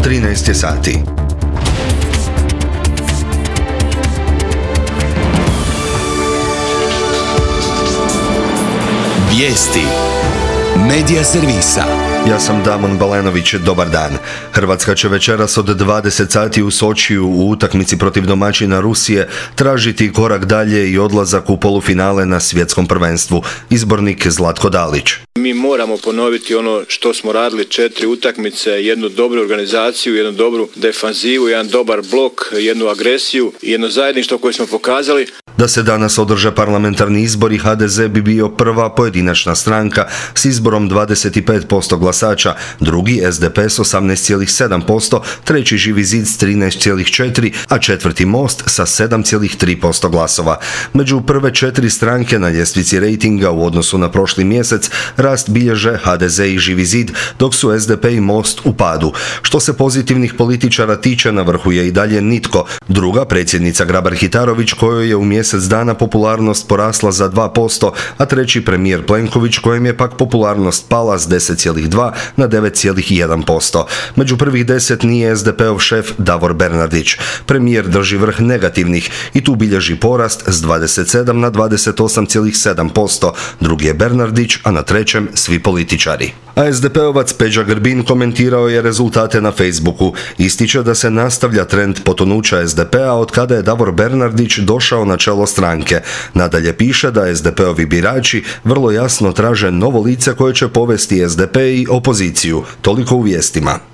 13 je sati. Vijesti Medija servisa. Ja sam Damon Balenović, dobar dan. Hrvatska će večeras od 20 sati u Sočiju u utakmici protiv domaćina Rusije tražiti korak dalje i odlazak u polufinale na svjetskom prvenstvu. Izbornik Zlatko Dalić. Mi moramo ponoviti ono što smo radili 4 utakmice, jednu dobru organizaciju, jednu dobru defanzivu, jedan dobar blok, jednu agresiju i jedno zajedništvo koje smo pokazali. Da se danas održe parlamentarni izbori, HDZ bi bio prva pojedinačna stranka s izborom 25% glasača, drugi SDP s 18,7%, treći Živi zid s 13,4%, a četvrti Most sa 7,3% glasova. Među prve 4 stranke na ljestvici rejtinga u odnosu na prošli mjesec rast bilježe HDZ i Živi zid, dok su SDP i Most u padu. Što se pozitivnih političara tiče, na vrhu je i dalje nitko. Druga, predsjednica Grabar-Kitarović, kojoj je u mjesec dana popularnost porasla za 2%, a treći premijer Plenković, kojem je pak popularnost pala s 10,2 na 9,1%. Među prvih 10 nije SDP-ov šef Davor Bernardić. Premijer drži vrh negativnih i tu bilježi porast s 27 na 28,7%. Drugi je Bernardić, a na trećem svi političari. A SDP-ovac Peđa Grbin komentirao je rezultate na Facebooku. Ističe da se nastavlja trend potonuća SDP-a od kada je Davor Bernardić došao na čelo stranke. Nadalje piše da SDP-ovi birači vrlo jasno traže novo lice koje će povesti SDP i opoziciju. Toliko u vijestima.